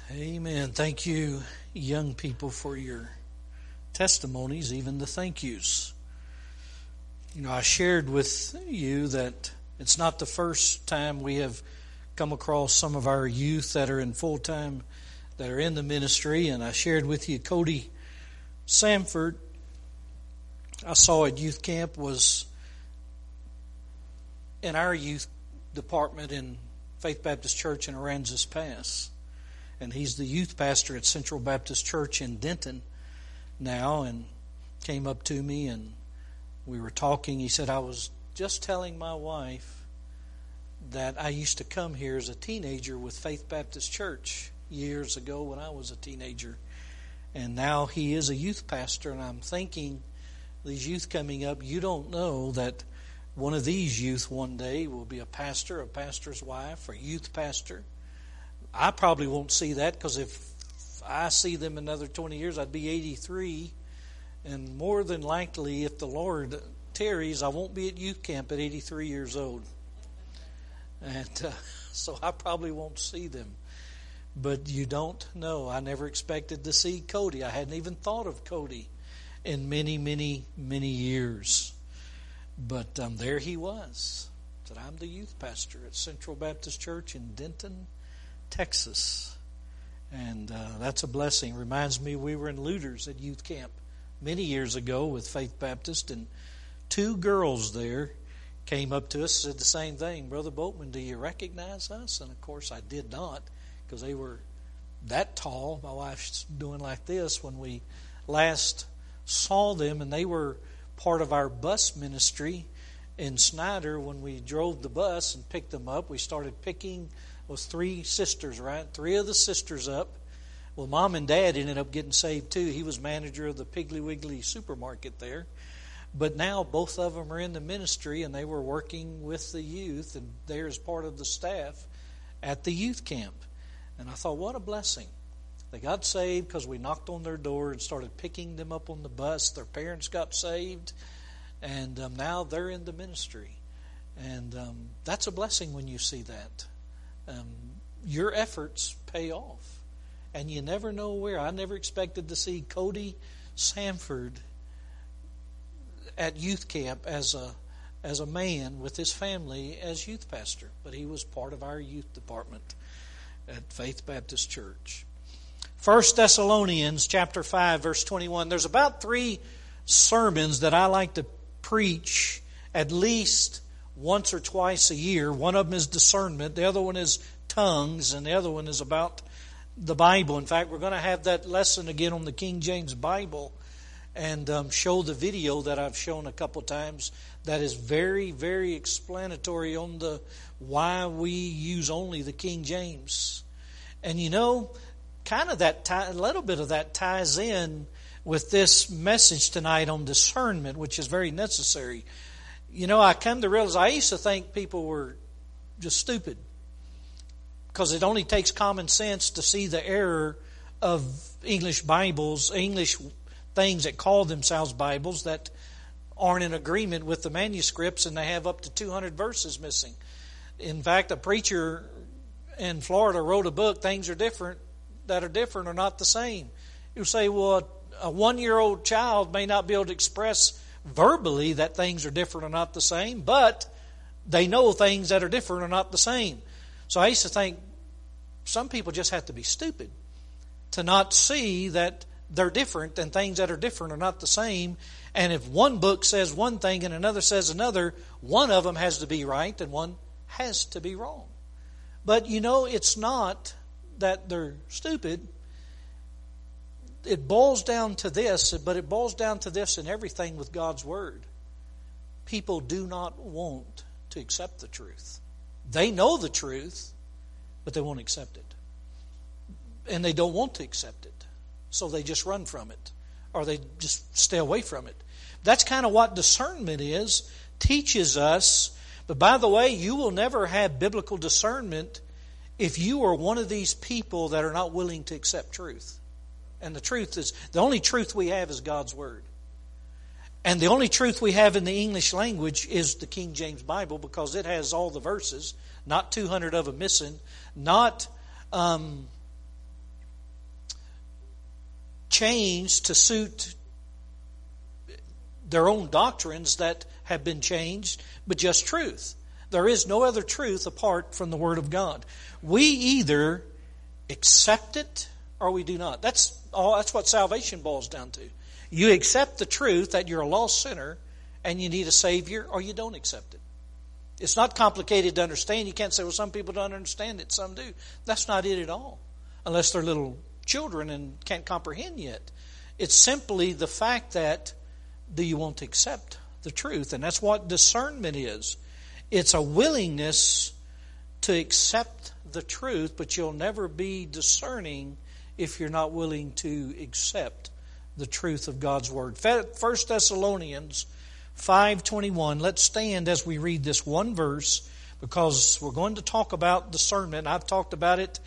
Amen. Thank you, young people, for your testimonies, even the thank yous. You know, I shared with you that it's not the first time we have come across some of our youth that are in full-time, that are in the ministry, and I shared with you Cody Samford. I saw at youth camp was in our youth department in Faith Baptist Church in Aransas Pass. And he's the youth pastor at Central Baptist Church in Denton now, and came up to me and we were talking. He said, I was just telling my wife that I used to come here as a teenager with Faith Baptist Church years ago when I was a teenager. And now he is a youth pastor, and I'm thinking, these youth coming up, you don't know that one of these youth one day will be a pastor, a pastor's wife, or youth pastor. I probably won't see that, because if I see them another 20 years, I'd be 83. And more than likely, if the Lord tarries, I won't be at youth camp at 83 years old. And so I probably won't see them. But you don't know. I never expected to see Cody. I hadn't even thought of Cody in many, many, many years. But there he was. Said, I'm the youth pastor at Central Baptist Church in Denton, Texas. And that's a blessing. Reminds me, we were in Looters at youth camp many years ago with Faith Baptist, and two girls there came up to us and said the same thing. Brother Boatman, do you recognize us? And of course I did not, because they were that tall. My wife's doing like this when we last saw them, and they were part of our bus ministry in Snyder. When we drove the bus and picked them up, we started picking was three sisters, right? Three of the sisters up. Well, Mom and Dad ended up getting saved too. He was manager of the Piggly Wiggly supermarket there. But now both of them are in the ministry, and they were working with the youth, and they're as part of the staff at the youth camp. And I thought, what a blessing. They got saved because we knocked on their door and started picking them up on the bus. Their parents got saved, and now they're in the ministry. And that's a blessing when you see that. Your efforts pay off, and you never know where. I never expected to see Cody Samford at youth camp as a man with his family as youth pastor, but he was part of our youth department at Faith Baptist Church. 1 Thessalonians chapter 5, verse 21. There's about 3 sermons that I like to preach at least once or twice a year. One of them is discernment. The other one is tongues. And the other one is about the Bible. In fact, we're going to have that lesson again on the King James Bible and show the video that I've shown a couple times that is very, very explanatory on the why we use only the King James. And you know, kind of that a little bit of that ties in with this message tonight on discernment, which is very necessary. You know, I come to realize I used to think people were just stupid, because it only takes common sense to see the error of English Bibles, English things that call themselves Bibles that aren't in agreement with the manuscripts, and they have up to 200 verses missing. In fact, a preacher in Florida wrote a book, Things Are Different, that are different are not the same. You say, well, a 1-year-old child may not be able to express verbally that things are different or not the same, but they know things that are different are not the same. So I used to think some people just have to be stupid to not see that they're different, and things that are different are not the same. And if one book says one thing and another says another, one of them has to be right and one has to be wrong. But you know, it's not that they're stupid. It boils down to this, but it boils down to this in everything with God's Word. People do not want to accept the truth. They know the truth, but they won't accept it. And they don't want to accept it. So they just run from it, or they just stay away from it. That's kind of what discernment is, teaches us. But by the way, you will never have biblical discernment if you are one of these people that are not willing to accept truth. And the truth is, the only truth we have is God's Word. And the only truth we have in the English language is the King James Bible, because it has all the verses, not 200 of them missing, not changed to suit their own doctrines that have been changed, but just truth. There is no other truth apart from the Word of God. We either accept it or we do not. That's what salvation boils down to. You accept the truth that you're a lost sinner and you need a Savior, or you don't accept it. It's not complicated to understand. You can't say, well, some people don't understand it, some do. That's not it at all, unless they're little children and can't comprehend yet. It's simply the fact that, do you want to accept the truth? And that's what discernment is. It's a willingness to accept the truth, but you'll never be discerning if you're not willing to accept the truth of God's Word. 1 Thessalonians 5:21. Let's stand as we read this one verse, because we're going to talk about discernment. I've talked about it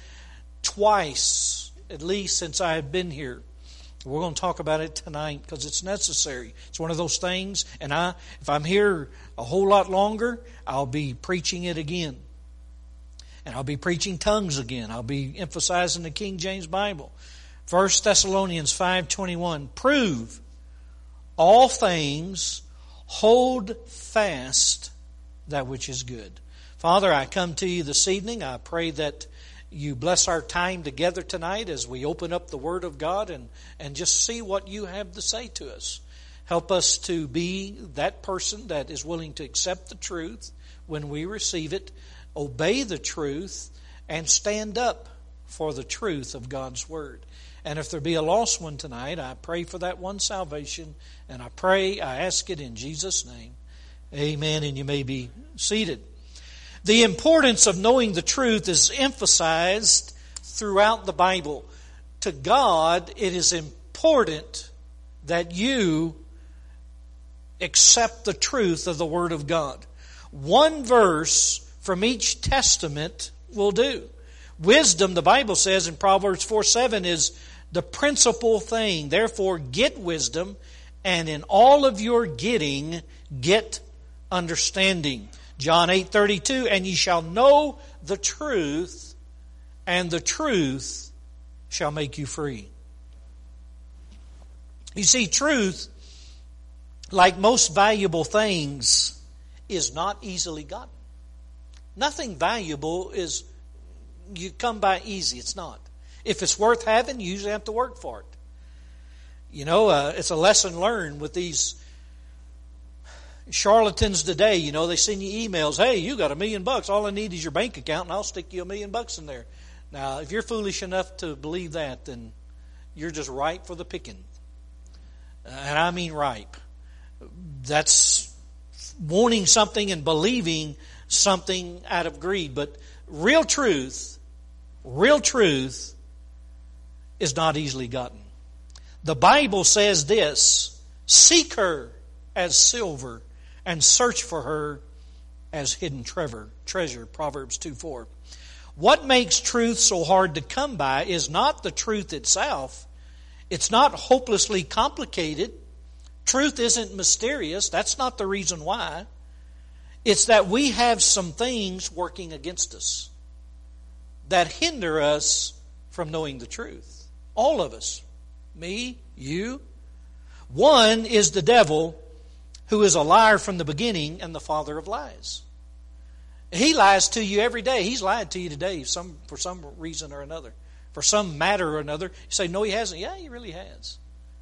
twice, at least, since I have been here. We're going to talk about it tonight because it's necessary. It's one of those things, and if I'm here a whole lot longer, I'll be preaching it again. And I'll be preaching tongues again. I'll be emphasizing the King James Bible. 1 Thessalonians 5:21. Prove all things, hold fast that which is good. Father, I come to you this evening. I pray that you bless our time together tonight as we open up the Word of God and just see what you have to say to us. Help us to be that person that is willing to accept the truth when we receive it, obey the truth, and stand up for the truth of God's Word. And if there be a lost one tonight, I pray for that one salvation, and I ask it in Jesus' name. Amen, and you may be seated. The importance of knowing the truth is emphasized throughout the Bible. To God, it is important that you accept the truth of the Word of God. One verse from each testament will do. Wisdom, the Bible says in Proverbs 4:7, is the principal thing. Therefore, get wisdom, and in all of your getting, get understanding. John 8:32, and ye shall know the truth, and the truth shall make you free. You see, truth, like most valuable things, is not easily gotten. Nothing valuable is you come by easy. It's not. If it's worth having, you usually have to work for it. You know, it's a lesson learned with these charlatans today. You know, they send you emails. Hey, you got $1 million. All I need is your bank account, and I'll stick you $1 million in there. Now, if you're foolish enough to believe that, then you're just ripe for the picking. And I mean ripe. That's wanting something and believing something out of greed. But real truth is not easily gotten. The Bible says this: seek her as silver and search for her as hidden treasure. Proverbs 2:4. What makes truth so hard to come by is not the truth itself. It's not hopelessly complicated. Truth isn't mysterious. That's not the reason why. It's that we have some things working against us that hinder us from knowing the truth. All of us. Me, you. One is the devil, who is a liar from the beginning and the father of lies. He lies to you every day. He's lied to you today for some reason or another. For some matter or another. You say, no, he hasn't. Yeah, he really has.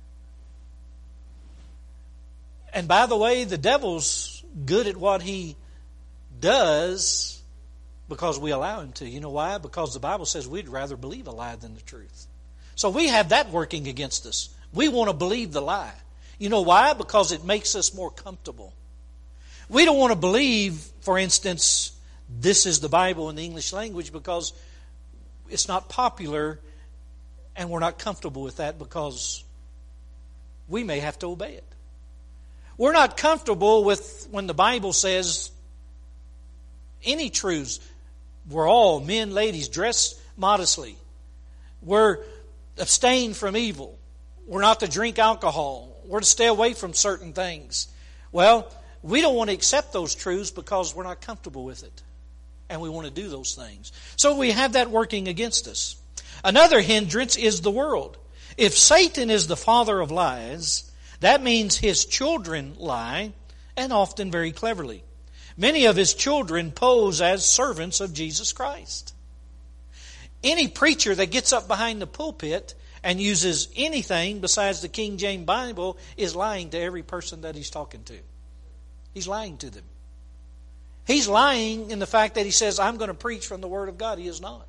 And by the way, the devil's good at what he does because we allow him to. You know why? Because the Bible says we'd rather believe a lie than the truth. So we have that working against us. We want to believe the lie. You know why? Because it makes us more comfortable. We don't want to believe, for instance, this is the Bible in the English language, because it's not popular and we're not comfortable with that because we may have to obey it. We're not comfortable with when the Bible says any truths. We're all, men, ladies, dress modestly. We're abstain from evil. We're not to drink alcohol. We're to stay away from certain things. Well, we don't want to accept those truths because we're not comfortable with it. And we want to do those things. So we have that working against us. Another hindrance is the world. If Satan is the father of lies, that means his children lie, and often very cleverly. Many of his children pose as servants of Jesus Christ. Any preacher that gets up behind the pulpit and uses anything besides the King James Bible is lying to every person that he's talking to. He's lying to them. He's lying in the fact that he says, I'm going to preach from the Word of God. He is not.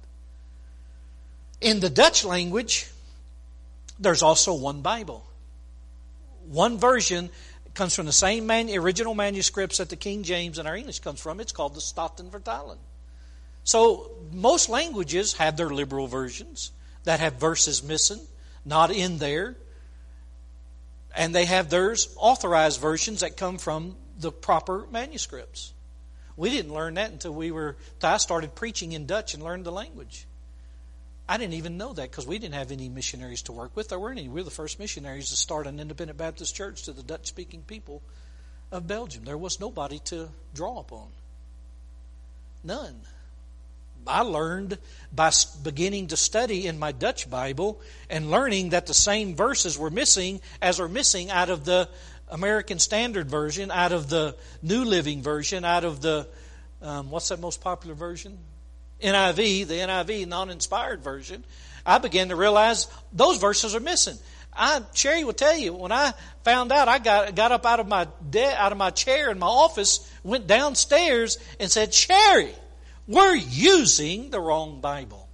In the Dutch language, there's also one Bible. One version comes from the same original manuscripts that the King James and our English comes from. It's called the Statenvertaling. So most languages have their liberal versions that have verses missing, not in there. And they have theirs authorized versions that come from the proper manuscripts. We didn't learn that until I started preaching in Dutch and learned the language. I didn't even know that because we didn't have any missionaries to work with. There weren't any. We were the first missionaries to start an independent Baptist church to the Dutch-speaking people of Belgium. There was nobody to draw upon. None. I learned by beginning to study in my Dutch Bible and learning that the same verses were missing as are missing out of the American Standard Version, out of the New Living Version, out of the, what's that most popular version? NIV, the NIV, non-inspired version. I began to realize those verses are missing. Sherry will tell you, when I found out, I got up out of my chair in my office, went downstairs and said, Sherry, we're using the wrong Bible.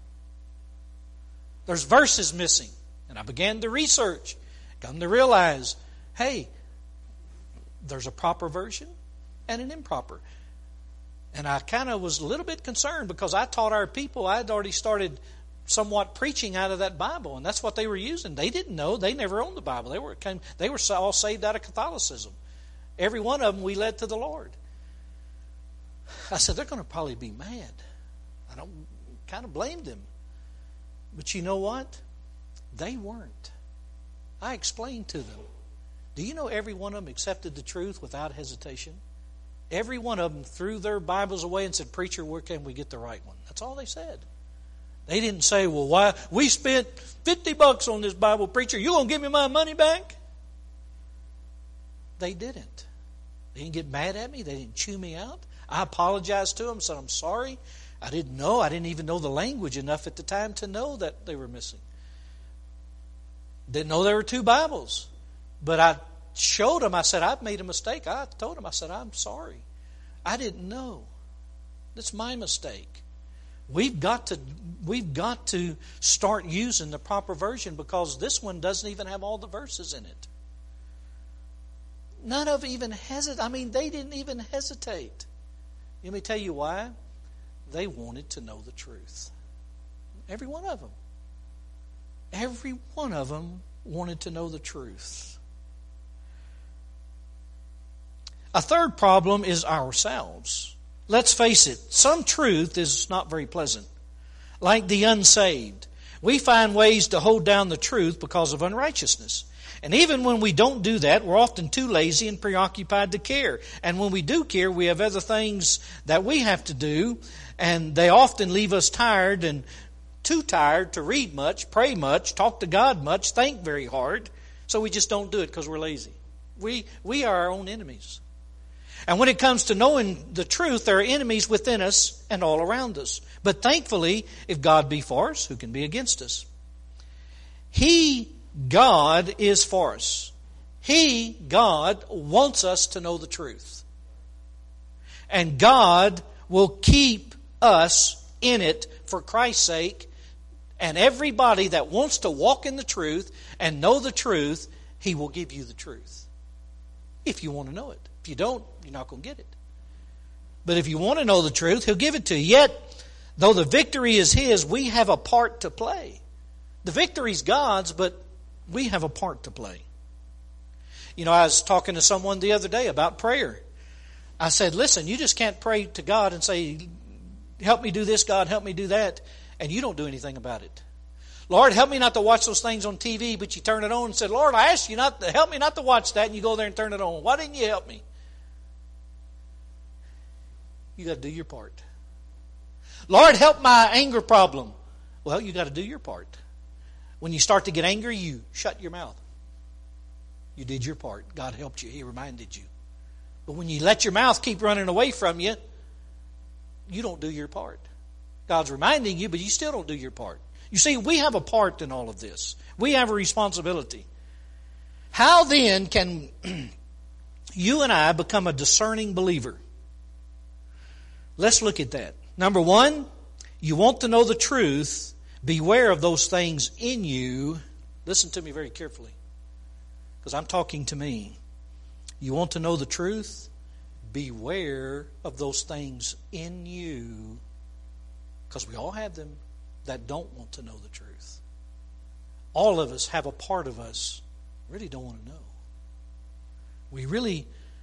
There's verses missing. And I began to research, come to realize, hey, there's a proper version and an improper. And I kind of was a little bit concerned because I taught our people, I had already started somewhat preaching out of that Bible, and that's what they were using. They didn't know. They never owned the Bible. They were all saved out of Catholicism. Every one of them we led to the Lord. I said, they're going to probably be mad. I don't kind of blamed them. But you know what? They weren't. I explained to them. Do you know every one of them accepted the truth without hesitation? Every one of them threw their Bibles away and said, Preacher, where can we get the right one? That's all they said. They didn't say, well, why we spent $50 on this Bible, preacher. You going to give me my money back? They didn't. They didn't get mad at me. They didn't chew me out. I apologized to them, said, I'm sorry. I didn't know. I didn't even know the language enough at the time to know that they were missing. Didn't know there were two Bibles. But I showed them, I said, I've made a mistake. I told them, I said, I'm sorry. I didn't know. That's my mistake. We've got to start using the proper version because this one doesn't even have all the verses in it. None of even hesitate. I mean, they didn't even hesitate. Let me tell you why. They wanted to know the truth. Every one of them. Every one of them wanted to know the truth. A third problem is ourselves. Let's face it, some truth is not very pleasant. Like the unsaved, we find ways to hold down the truth because of unrighteousness. And even when we don't do that, we're often too lazy and preoccupied to care. And when we do care, we have other things that we have to do, and they often leave us tired and too tired to read much, pray much, talk to God much, think very hard. So we just don't do it because we're lazy. We are our own enemies. And when it comes to knowing the truth, there are enemies within us and all around us. But thankfully, if God be for us, who can be against us? God, is for us. God, wants us to know the truth. And God will keep us in it for Christ's sake. And everybody that wants to walk in the truth and know the truth, He will give you the truth. If you want to know it. If you don't, you're not going to get it. But if you want to know the truth, He'll give it to you. Yet, though the victory is His, we have a part to play. The victory's God's, but we have a part to play. You know, I was talking to someone the other day about prayer. I said, listen, you just can't pray to God and say, help me do this, God, help me do that, and you don't do anything about it. Lord, help me not to watch those things on TV, but you turn it on and said, Lord, I asked you not to help me not to watch that, and you go there and turn it on. Why didn't you help me? You got to do your part. Lord, help my anger problem. Well, you got to do your part. When you start to get angry, you shut your mouth. You did your part. God helped you. He reminded you. But when you let your mouth keep running away from you, you don't do your part. God's reminding you, but you still don't do your part. You see, we have a part in all of this. We have a responsibility. How then can you and I become a discerning believer? Let's look at that. Number one, you want to know the truth. Beware of those things in you. Listen to me very carefully, because I'm talking to me. You want to know the truth? Beware of those things in you, because we all have them that don't want to know the truth. All of us have a part of us really don't want to know. We really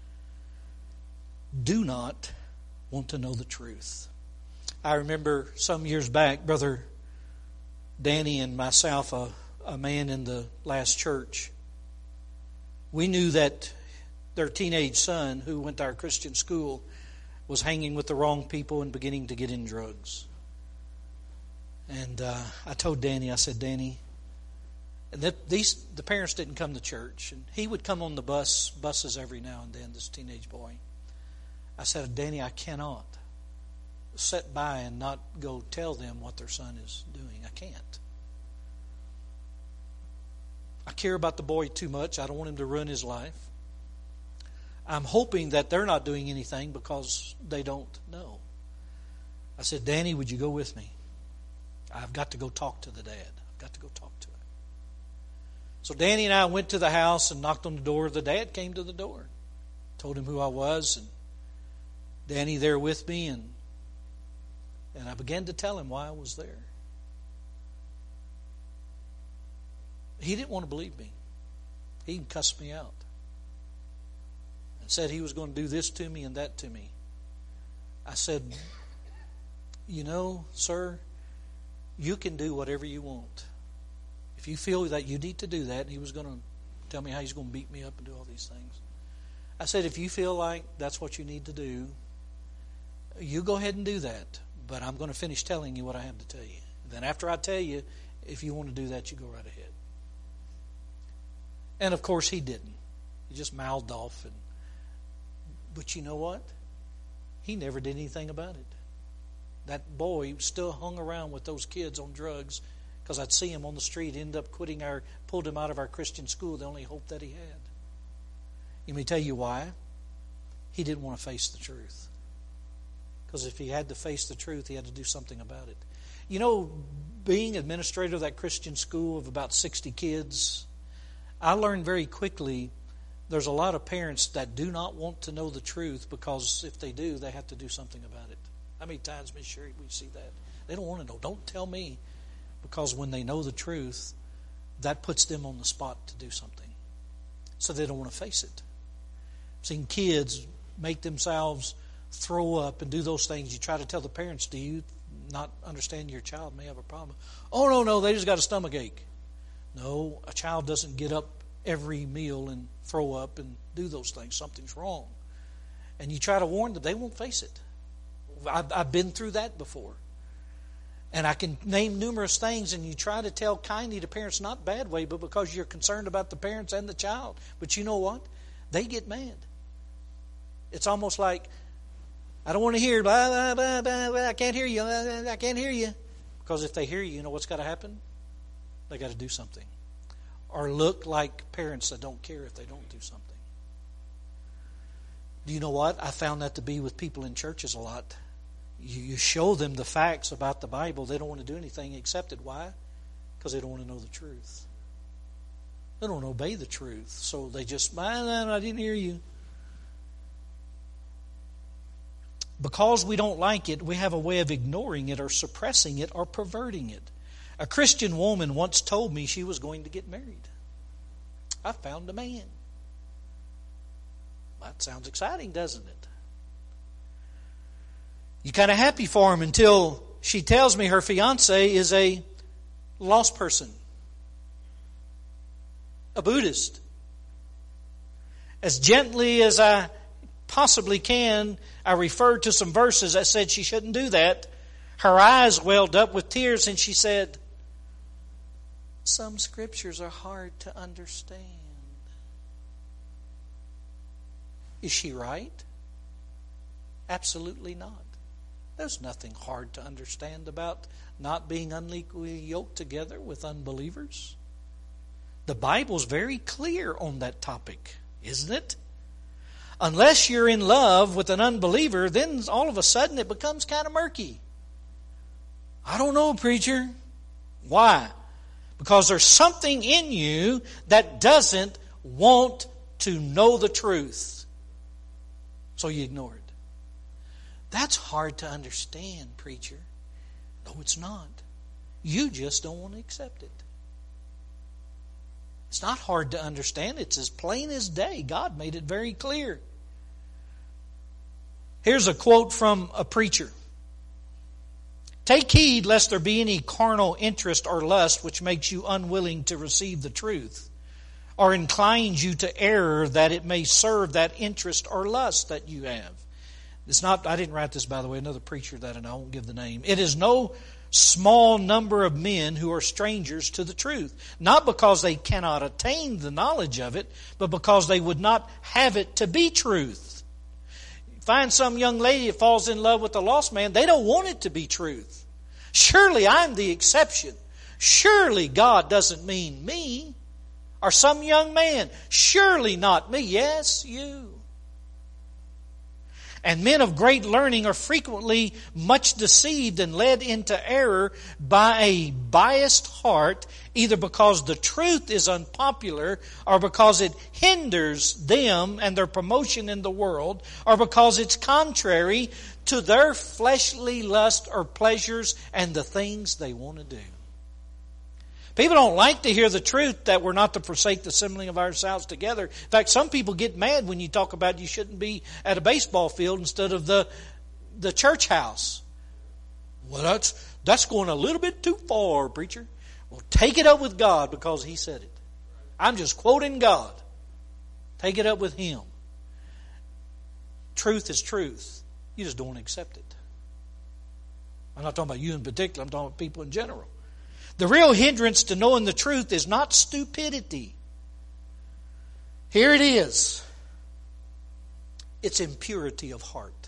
do not want to know the truth. I remember some years back, Brother Danny and myself, a man in the last church, we knew that their teenage son, who went to our Christian school, was hanging with the wrong people and beginning to get in drugs. And I told Danny, I said, Danny, and the parents didn't come to church, and he would come on the buses every now and then, this teenage boy. I said, Danny, I cannot sit by and not go tell them what their son is doing. I can't. I care about the boy too much. I don't want him to ruin his life. I'm hoping that they're not doing anything because they don't know. I said, Danny, would you go with me? I've got to go talk to the dad. I've got to go talk to him. So Danny and I went to the house and knocked on the door. The dad came to the door. Told him who I was, and Danny there with me, and I began to tell him why I was there. He didn't want to believe me. He even cussed me out and said he was going to do this to me and that to me. I said, you know, sir, you can do whatever you want. If you feel that you need to do that, he was going to tell me how he's going to beat me up and do all these things. I said, if you feel like that's what you need to do, you go ahead and do that. But I'm going to finish telling you what I have to tell you. Then after I tell you, if you want to do that, you go right ahead. And of course he didn't. He just mouthed off. But you know what? He never did anything about it. That boy still hung around with those kids on drugs, because I'd see him on the street, end up pulled him out of our Christian school, the only hope that he had. Let me tell you why. He didn't want to face the truth. Because if he had to face the truth, he had to do something about it. You know, being administrator of that Christian school of about 60 kids, I learned very quickly there's a lot of parents that do not want to know the truth, because if they do, they have to do something about it. How many times, Miss Sherry, we see that? They don't want to know. Don't tell me. Because when they know the truth, that puts them on the spot to do something. So they don't want to face it. I've seen kids make themselves throw up and do those things. You try to tell the parents, do you not understand your child may have a problem? Oh, no, they just got a stomach ache. No, a child doesn't get up every meal and throw up and do those things. Something's wrong. And you try to warn them, they won't face it. I've been through that before. And I can name numerous things, and you try to tell kindly to parents, not bad way, but because you're concerned about the parents and the child. But you know what? They get mad. It's almost like, I don't want to hear, blah, blah, blah, blah, blah, I can't hear you, I can't hear you. Because if they hear you, you know what's got to happen? They got to do something. Or look like parents that don't care if they don't do something. Do you know what? I found that to be with people in churches a lot. You show them the facts about the Bible, they don't want to do anything except it. Why? Because they don't want to know the truth. They don't obey the truth. So they just, I didn't hear you. Because we don't like it, we have a way of ignoring it or suppressing it or perverting it. A Christian woman once told me she was going to get married. I found a man. That sounds exciting, doesn't it? You're kind of happy for him until she tells me her fiancé is a lost person, a Buddhist. As gently as I possibly can, I referred to some verses that said she shouldn't do that. Her eyes welled up with tears and she said, some scriptures are hard to understand. Is she right? Absolutely not. There's nothing hard to understand about not being unequally yoked together with unbelievers. The Bible's very clear on that topic, isn't it? Unless you're in love with an unbeliever, then all of a sudden it becomes kind of murky. I don't know, preacher. Why? Because there's something in you that doesn't want to know the truth. So you ignore it. That's hard to understand, preacher. No, it's not. You just don't want to accept it. It's not hard to understand. It's as plain as day. God made it very clear. Here's a quote from a preacher. Take heed lest there be any carnal interest or lust which makes you unwilling to receive the truth, or inclines you to error that it may serve that interest or lust that you have. It's not, I didn't write this, by the way, another preacher that, and I won't give the name. It is no small number of men who are strangers to the truth, not because they cannot attain the knowledge of it, but because they would not have it to be truth. Find some young lady that falls in love with a lost man, they don't want it to be truth. Surely I'm the exception. Surely God doesn't mean me. Or some young man, surely not me. Yes, you. And men of great learning are frequently much deceived and led into error by a biased heart, either because the truth is unpopular, or because it hinders them and their promotion in the world, or because it's contrary to their fleshly lust or pleasures and the things they want to do. People don't like to hear the truth that we're not to forsake the assembling of ourselves together. In fact, some people get mad when you talk about you shouldn't be at a baseball field instead of the church house. Well, that's going a little bit too far, preacher. Well, take it up with God because He said it. I'm just quoting God. Take it up with Him. Truth is truth. You just don't accept it. I'm not talking about you in particular. I'm talking about people in general. The real hindrance to knowing the truth is not stupidity. Here it is. It's impurity of heart.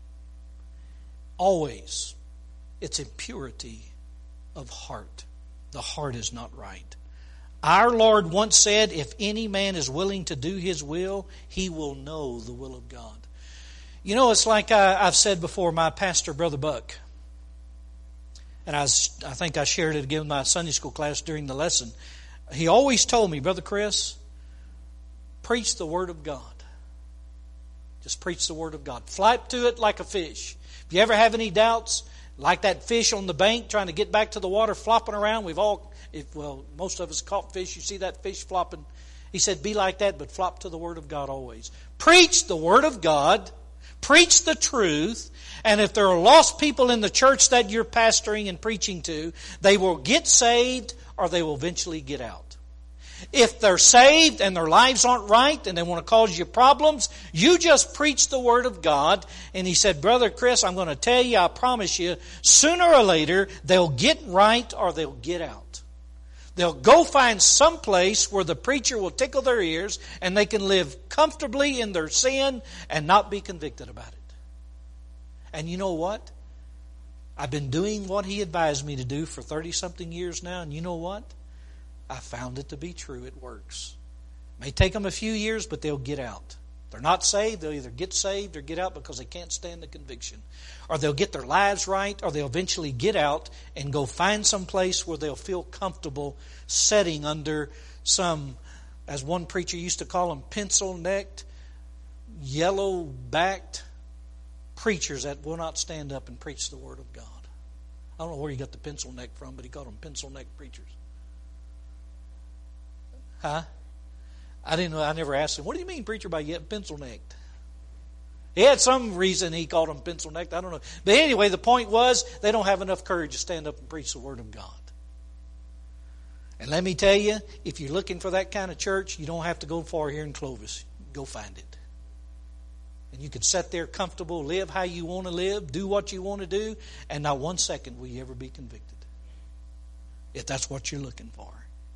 Always. It's impurity of heart. The heart is not right. Our Lord once said, if any man is willing to do His will, he will know the will of God. You know, it's like I've said before, my pastor, Brother Buck, and I think I shared it again with my Sunday school class during the lesson. He always told me, Brother Chris, preach the Word of God. Just preach the Word of God. Fly to it like a fish. If you ever have any doubts, like that fish on the bank trying to get back to the water, flopping around. Most of us caught fish. You see that fish flopping. He said, be like that, but flop to the Word of God always. Preach the Word of God. Preach the truth. And if there are lost people in the church that you're pastoring and preaching to, they will get saved or they will eventually get out. If they're saved and their lives aren't right and they want to cause you problems, you just preach the Word of God. And he said, Brother Chris, I'm going to tell you, I promise you, sooner or later they'll get right or they'll get out. They'll go find some place where the preacher will tickle their ears and they can live comfortably in their sin and not be convicted about it. And you know what? I've been doing what he advised me to do for 30-something years now, and you know what? I found it to be true. It works. It may take them a few years, but they'll get out. If they're not saved, they'll either get saved or get out because they can't stand the conviction. Or they'll get their lives right, or they'll eventually get out and go find some place where they'll feel comfortable sitting under some, as one preacher used to call them, pencil-necked, yellow-backed preachers that will not stand up and preach the Word of God. I don't know where he got the pencil neck from, but he called them pencil neck preachers. Huh? I didn't know. I never asked him, what do you mean, preacher, by pencil necked? He had some reason he called them pencil necked. I don't know. But anyway, the point was they don't have enough courage to stand up and preach the Word of God. And let me tell you, if you're looking for that kind of church, you don't have to go far here in Clovis. Go find it. And you can sit there comfortable, live how you want to live, do what you want to do, and not one second will you ever be convicted. If that's what you're looking for.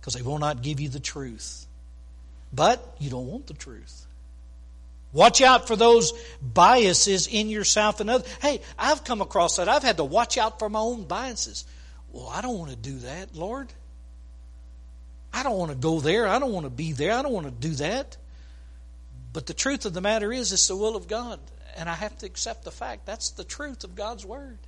because they will not give you the truth. But you don't want the truth. Watch out for those biases in yourself and others. Hey, I've come across that. I've had to watch out for my own biases. Well, I don't want to do that, Lord. I don't want to go there. I don't want to be there. I don't want to do that. But the truth of the matter is, it's the will of God. And I have to accept the fact that's the truth of God's Word.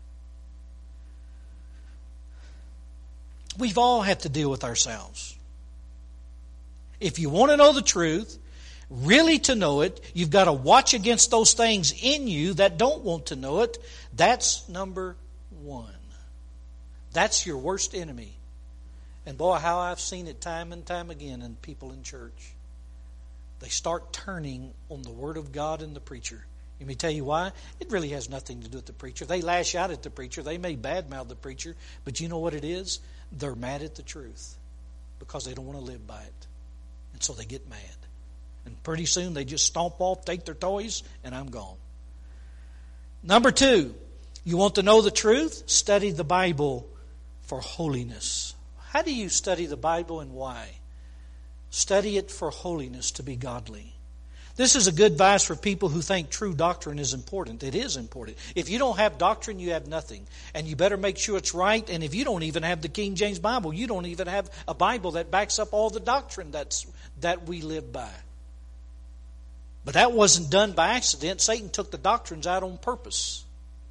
We've all had to deal with ourselves. If you want to know the truth, really to know it, you've got to watch against those things in you that don't want to know it. That's number one. That's your worst enemy. And boy, how I've seen it time and time again in people in church. They start turning on the Word of God and the preacher. Let me tell you why. It really has nothing to do with the preacher. They lash out at the preacher. They may badmouth the preacher. But you know what it is? They're mad at the truth because they don't want to live by it. And so they get mad. And pretty soon they just stomp off, take their toys, and I'm gone. Number two, you want to know the truth? Study the Bible for holiness. How do you study the Bible and why? Study it for holiness, to be godly. This is a good advice for people who think true doctrine is important. It is important. If you don't have doctrine, you have nothing. And you better make sure it's right. And if you don't even have the King James Bible, you don't even have a Bible that backs up all the doctrine that we live by. But that wasn't done by accident. Satan took the doctrines out on purpose.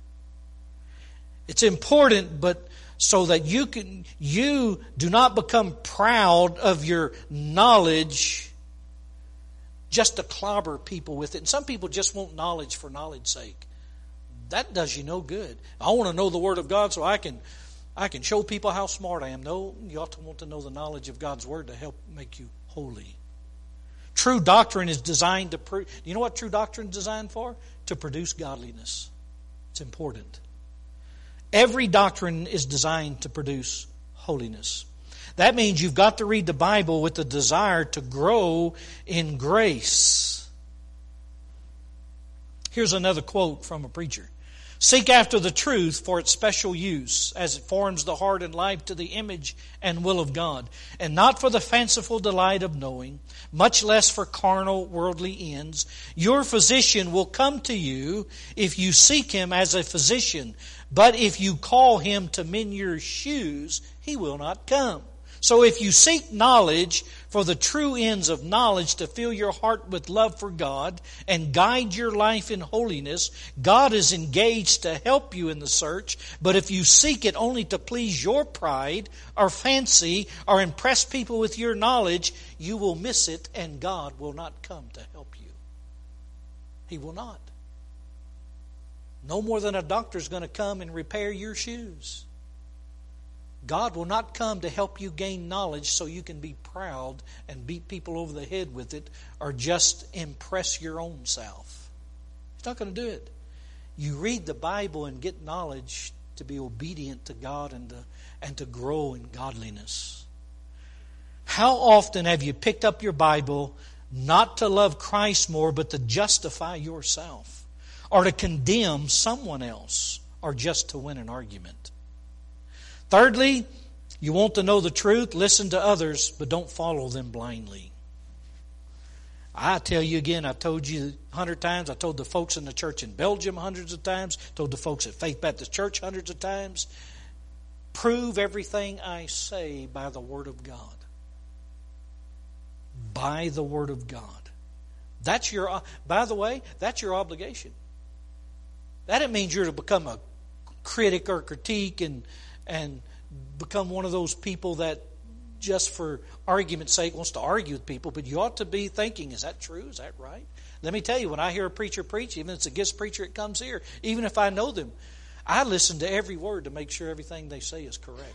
It's important, but so that you do not become proud of your knowledge just to clobber people with it. And some people just want knowledge for knowledge's sake. That does you no good. I want to know the Word of God so I can show people how smart I am. No, you ought to want to know the knowledge of God's Word to help make you holy. True doctrine is designed to... You know what true doctrine is designed for? To produce godliness. It's important. Every doctrine is designed to produce holiness. That means you've got to read the Bible with the desire to grow in grace. Here's another quote from a preacher. Seek after the truth for its special use, as it forms the heart and life to the image and will of God, and not for the fanciful delight of knowing, much less for carnal, worldly ends. Your physician will come to you if you seek him as a physician, but if you call him to mend your shoes, he will not come. So if you seek knowledge for the true ends of knowledge to fill your heart with love for God and guide your life in holiness, God is engaged to help you in the search. But if you seek it only to please your pride or fancy or impress people with your knowledge, you will miss it and God will not come to help you. He will not. No more than a doctor's going to come and repair your shoes. God will not come to help you gain knowledge so you can be proud and beat people over the head with it or just impress your own self. He's not going to do it. You read the Bible and get knowledge to be obedient to God and to grow in godliness. How often have you picked up your Bible not to love Christ more but to justify yourself or to condemn someone else or just to win an argument? Thirdly, you want to know the truth, listen to others, but don't follow them blindly. I tell you again, I've told you 100 times, I told the folks in the church in Belgium hundreds of times, told the folks at Faith Baptist Church hundreds of times, prove everything I say by the Word of God. By the Word of God. By the way, that's your obligation. That means you're to become a critic or critique and become one of those people that just for argument's sake wants to argue with people, but you ought to be thinking, is that true? Is that right? Let me tell you, when I hear a preacher preach, even if it's a guest preacher that comes here, even if I know them, I listen to every word to make sure everything they say is correct.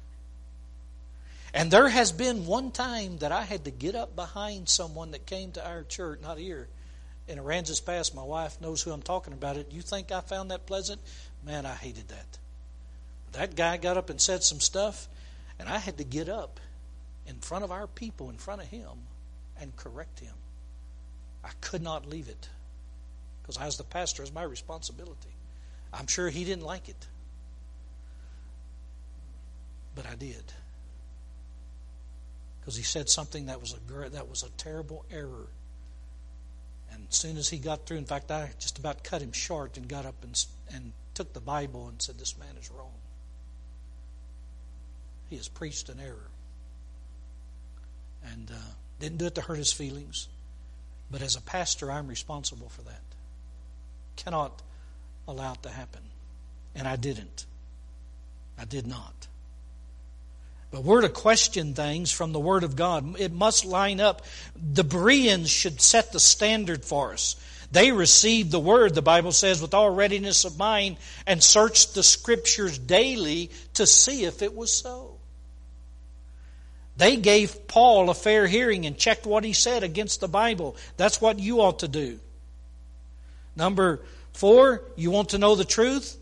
And there has been one time that I had to get up behind someone that came to our church, not here, in Aransas Pass. My wife knows who I'm talking about. You think I found that pleasant? Man, I hated that. That guy got up and said some stuff, and I had to get up in front of our people, in front of him, and correct him. I could not leave it because I was the pastor. It was my responsibility. I'm sure he didn't like it, but I did because he said something that was a terrible error. And as soon as he got through, in fact, I just about cut him short and got up and took the Bible and said, "This man is wrong. He has preached an error." And didn't do it to hurt his feelings. But as a pastor, I'm responsible for that. Cannot allow it to happen. And I didn't. I did not. But we're to question things from the Word of God. It must line up. The Bereans should set the standard for us. They received the Word, the Bible says, with all readiness of mind and searched the Scriptures daily to see if it was so. They gave Paul a fair hearing and checked what he said against the Bible. That's what you ought to do. Number 4, you want to know the truth,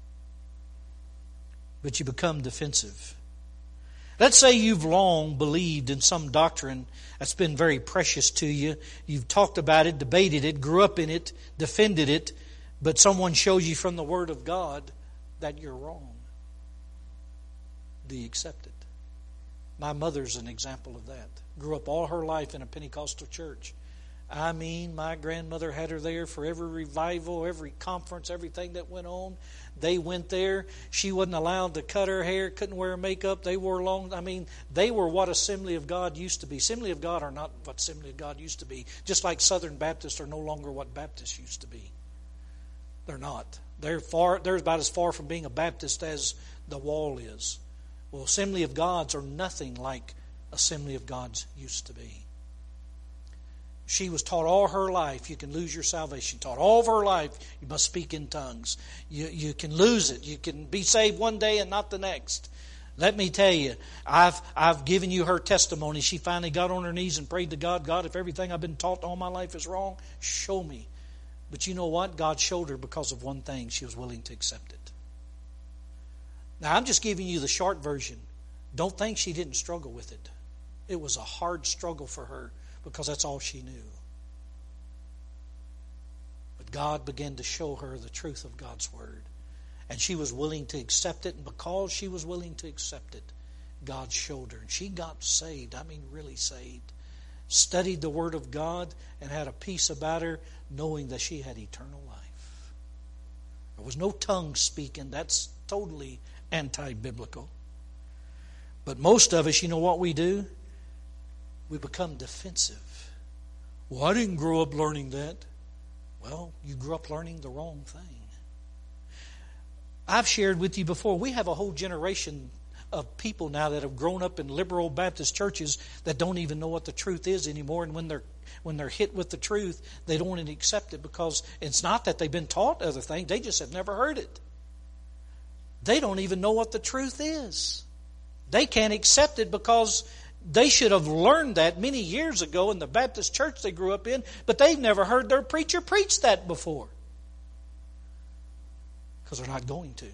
but you become defensive. Let's say you've long believed in some doctrine that's been very precious to you. You've talked about it, debated it, grew up in it, defended it, but someone shows you from the Word of God that you're wrong. Do you accept it? My mother's an example of that. Grew up all her life in a Pentecostal church. I mean, my grandmother had her there for every revival, every conference, everything that went on. They went there. She wasn't allowed to cut her hair, couldn't wear makeup. They wore long. I mean, they were what Assembly of God used to be. Assembly of God are not what Assembly of God used to be. Just like Southern Baptists are no longer what Baptists used to be. They're not. They're about as far from being a Baptist as the wall is. Well, Assembly of Gods are nothing like Assembly of Gods used to be. She was taught all her life you can lose your salvation. Taught all of her life you must speak in tongues. You can lose it. You can be saved one day and not the next. Let me tell you, I've given you her testimony. She finally got on her knees and prayed to God, "God, if everything I've been taught all my life is wrong, show me." But you know what? God showed her because of one thing. She was willing to accept it. Now, I'm just giving you the short version. Don't think she didn't struggle with it. It was a hard struggle for her because that's all she knew. But God began to show her the truth of God's Word. And she was willing to accept it. And because she was willing to accept it, God showed her. And she got saved. I mean, really saved. Studied the Word of God and had a peace about her, knowing that she had eternal life. There was no tongue speaking. That's totally anti-biblical. But most of us, you know what we do? We become defensive. Well, I didn't grow up learning that. Well, you grew up learning the wrong thing. I've shared with you before, we have a whole generation of people now that have grown up in liberal Baptist churches that don't even know what the truth is anymore. And when they're hit with the truth, they don't want to accept it because it's not that they've been taught other things. They just have never heard it. They don't even know what the truth is. They can't accept it because they should have learned that many years ago in the Baptist church they grew up in, but they've never heard their preacher preach that before. Because they're not going to.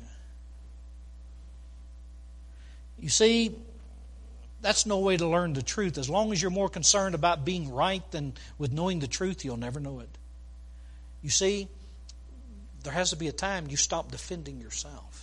You see, that's no way to learn the truth. As long as you're more concerned about being right than with knowing the truth, you'll never know it. You see, there has to be a time you stop defending yourself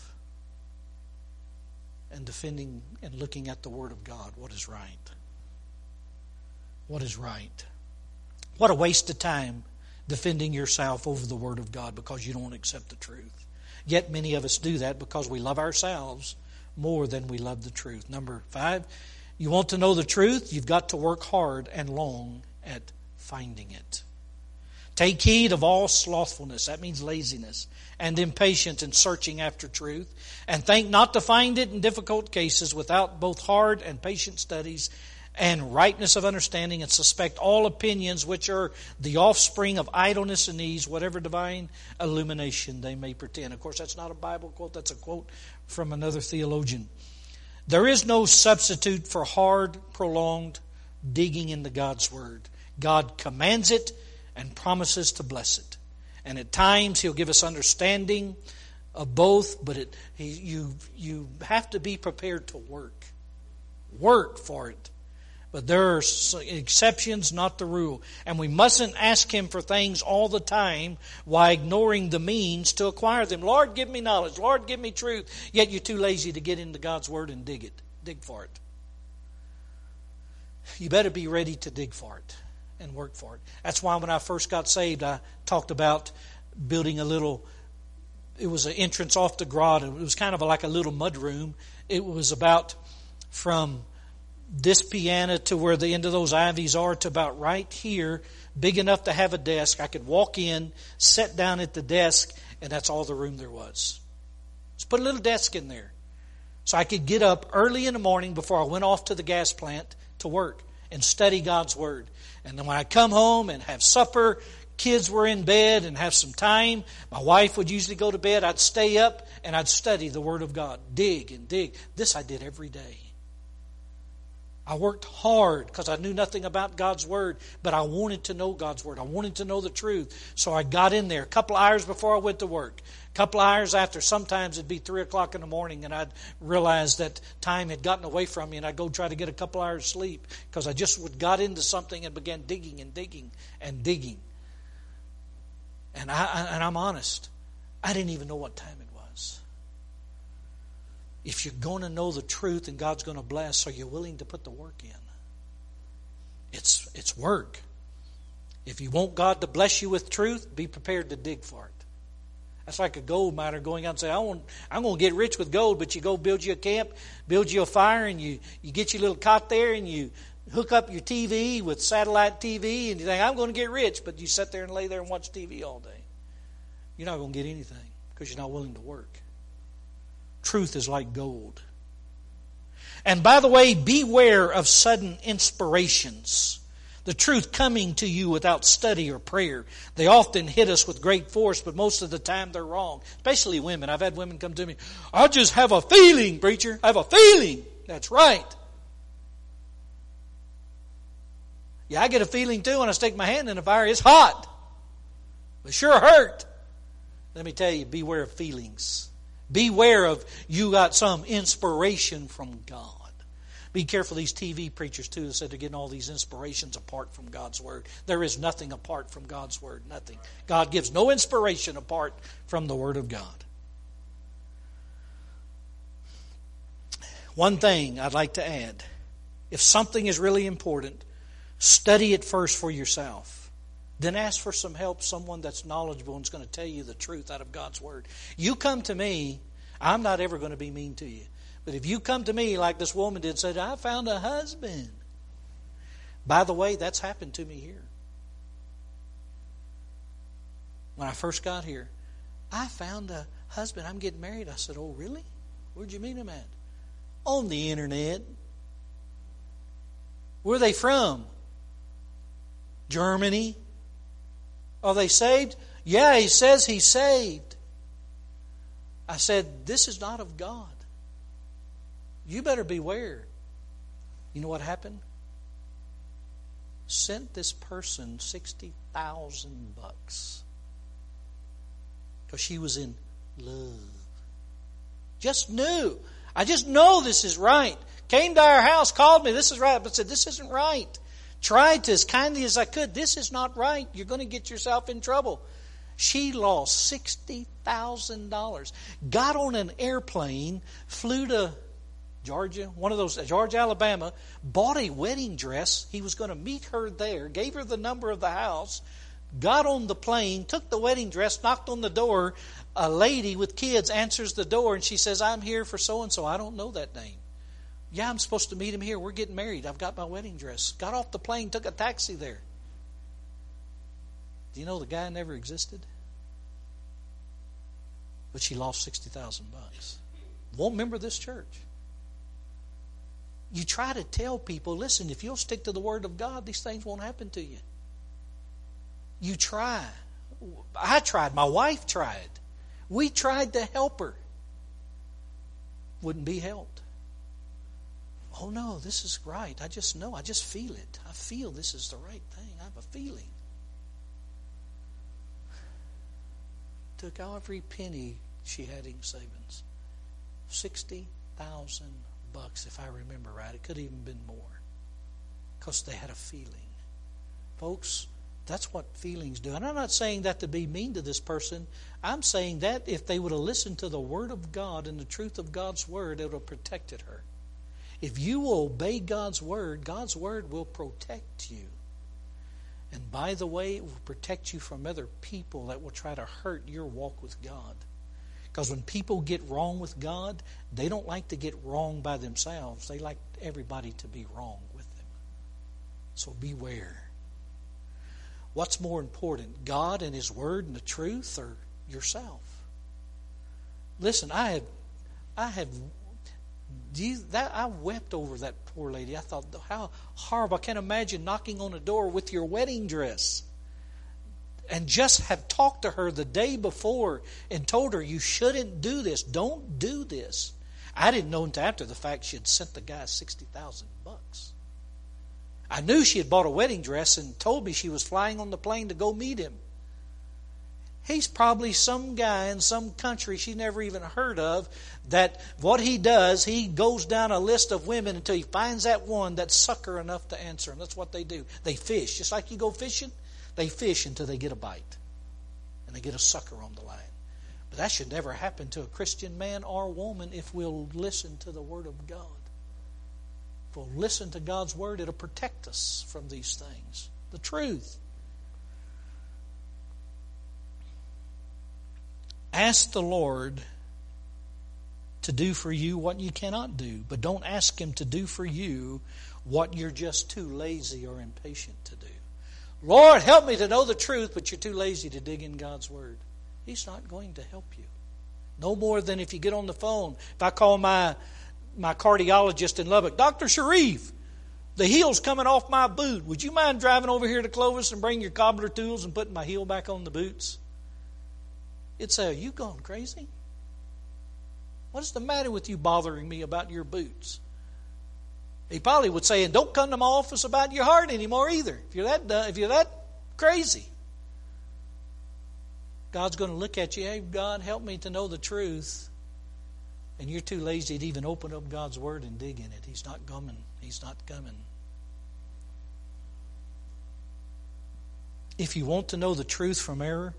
and defending and looking at the Word of God. What is right? What is right? What a waste of time defending yourself over the Word of God because you don't accept the truth. Yet many of us do that because we love ourselves more than we love the truth. Number 5, you want to know the truth, you've got to work hard and long at finding it. Take heed of all slothfulness, that means laziness, and impatience in searching after truth, and think not to find it in difficult cases without both hard and patient studies and rightness of understanding, and suspect all opinions which are the offspring of idleness and ease, whatever divine illumination they may pretend. Of course, that's not a Bible quote, that's a quote from another theologian. There is no substitute for hard, prolonged digging into God's Word. God commands it and promises to bless it. And at times He'll give us understanding of both, but you have to be prepared to work. Work for it. But there are exceptions, not the rule. And we mustn't ask Him for things all the time while ignoring the means to acquire them. Lord, give me knowledge. Lord, give me truth. Yet you're too lazy to get into God's Word and dig for it. you better be ready to dig for it and work for it. That's why when I first got saved, I talked about building a little, it was an entrance off the grotto. It was kind of like a little mud room. It was about from this piano to where the end of those ivies are to about right here, big enough to have a desk. I could walk in, sit down at the desk, and that's all the room there was. Just put a little desk in there. So I could get up early in the morning before I went off to the gas plant to work and study God's Word. And then when I come home and have supper, kids were in bed and have some time, my wife would usually go to bed, I'd stay up and I'd study the Word of God. Dig and dig. This I did every day. I worked hard because I knew nothing about God's Word, but I wanted to know God's Word. I wanted to know the truth. So I got in there a couple of hours before I went to work. A couple of hours after, sometimes it'd be 3 o'clock in the morning and I'd realize that time had gotten away from me and I'd go try to get a couple hours sleep because I just got into something and began digging and digging and digging. And I'm honest, I didn't even know what time it was. If you're going to know the truth and God's going to bless, are you willing to put the work in? It's work. If you want God to bless you with truth, be prepared to dig for it. That's like a gold miner going out and saying, I'm going to get rich with gold, but you go build you a camp, build you a fire, and you get your little cot there, and you hook up your TV with satellite TV, and you think, I'm going to get rich, but you sit there and lay there and watch TV all day. You're not going to get anything because you're not willing to work. Truth is like gold. And by the way, beware of sudden inspirations. The truth coming to you without study or prayer. They often hit us with great force, but most of the time they're wrong. Especially women. I've had women come to me, I just have a feeling, preacher. I have a feeling. That's right. Yeah, I get a feeling too when I stick my hand in the fire. It's hot. It sure hurt. Let me tell you, beware of feelings. Beware of you got some inspiration from God. Be careful of these TV preachers too that said they're getting all these inspirations apart from God's Word. There is nothing apart from God's Word. Nothing. God gives no inspiration apart from the Word of God. One thing I'd like to add. If something is really important, study it first for yourself. Then ask for some help, someone that's knowledgeable and is going to tell you the truth out of God's Word. You come to me, I'm not ever going to be mean to you. But if you come to me like this woman did and said, I found a husband. By the way, that's happened to me here. When I first got here, I found a husband. I'm getting married. I said, oh, really? Where'd you meet him at? On the internet. Where are they from? Germany. Are they saved? Yeah, he says he's saved. I said, this is not of God. You better beware. You know what happened? Sent this person $60,000 because she was in love. Just knew. I just know this is right. Came to our house, called me. This is right. But said, this isn't right. Tried to as kindly as I could. This is not right. You're going to get yourself in trouble. She lost $60,000. Got on an airplane, flew to Georgia, Georgia, Alabama, bought a wedding dress. He was going to meet her there, gave her the number of the house, got on the plane, took the wedding dress, knocked on the door. A lady with kids answers the door and she says, I'm here for so-and-so. I don't know that name. Yeah, I'm supposed to meet him here. We're getting married. I've got my wedding dress. Got off the plane, took a taxi there. Do you know the guy never existed? But she lost $60,000. Won't remember this church. You try to tell people, listen, if you'll stick to the Word of God, these things won't happen to you. You try. I tried. My wife tried. We tried to help her. Wouldn't be helped. Oh no, this is right. I just know. I just feel it. I feel this is the right thing. I have a feeling. Took every penny she had in savings. $60,000, if I remember right. It could have even been more. Because they had a feeling. Folks, that's what feelings do. And I'm not saying that to be mean to this person. I'm saying that if they would have listened to the Word of God and the truth of God's Word, it would have protected her. If you will obey God's Word will protect you. And by the way, it will protect you from other people that will try to hurt your walk with God. Because when people get wrong with God, they don't like to get wrong by themselves. They like everybody to be wrong with them. So beware. What's more important, God and His Word and the truth, or yourself? Listen, I wept over that poor lady. I thought, how horrible. I can't imagine knocking on a door with your wedding dress. And just have talked to her the day before and told her, you shouldn't do this. Don't do this. I didn't know until after the fact she had sent the guy $60,000. I knew she had bought a wedding dress and told me she was flying on the plane to go meet him. He's probably some guy in some country she never even heard of, that what he does, he goes down a list of women until he finds that one that's sucker enough to answer him. That's what they do. They fish. Just like you go fishing, they fish until they get a bite. And they get a sucker on the line. But that should never happen to a Christian man or woman if we'll listen to the Word of God. If we'll listen to God's Word, it'll protect us from these things. The truth. Ask the Lord to do for you what you cannot do. But don't ask Him to do for you what you're just too lazy or impatient to do. Lord, help me to know the truth, but you're too lazy to dig in God's Word. He's not going to help you. No more than if you get on the phone. If I call my cardiologist in Lubbock, Dr. Sharif, the heel's coming off my boot. Would you mind driving over here to Clovis and bring your cobbler tools and putting my heel back on the boots? It'd say, are you gone crazy? What is the matter with you bothering me about your boots? He probably would say, and don't come to my office about your heart anymore either. If you're that crazy. God's going to look at you, hey, God, help me to know the truth. And you're too lazy to even open up God's Word and dig in it. He's not coming. He's not coming. If you want to know the truth from error,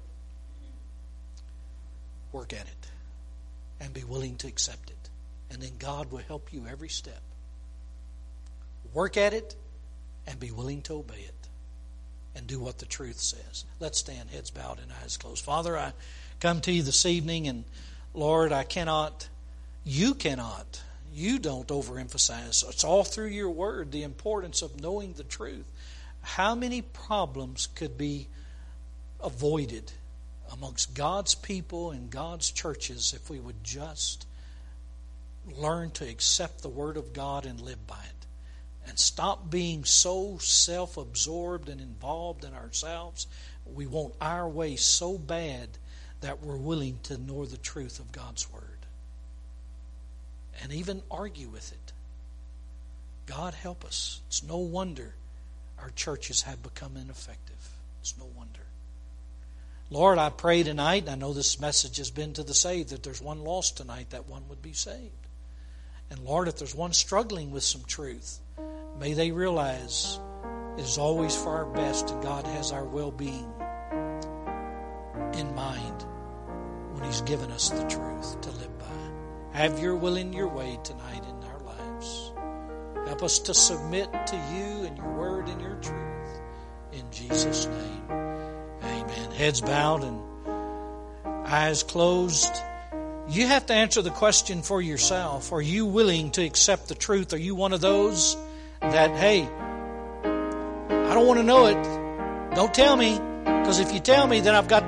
work at it and be willing to accept it. And then God will help you every step. Work at it and be willing to obey it. And do what the truth says. Let's stand, heads bowed and eyes closed. Father, I come to you this evening, and Lord, you don't overemphasize. It's all through your Word, the importance of knowing the truth. How many problems could be avoided amongst God's people and God's churches if we would just learn to accept the Word of God and live by it? And stop being so self-absorbed and involved in ourselves. We want our way so bad that we're willing to ignore the truth of God's Word. And even argue with it. God help us. It's no wonder our churches have become ineffective. It's no wonder. Lord, I pray tonight, and I know this message has been to the saved, that there's one lost tonight, that one would be saved. And Lord, if there's one struggling with some truth, may they realize it is always for our best, and God has our well-being in mind when He's given us the truth to live by. Have your will in your way tonight in our lives. Help us to submit to you and your Word and your truth. In Jesus' name, amen. Heads bowed and eyes closed. You have to answer the question for yourself. Are you willing to accept the truth? Are you one of those that, hey, I don't want to know it. Don't tell me, because if you tell me, then I've got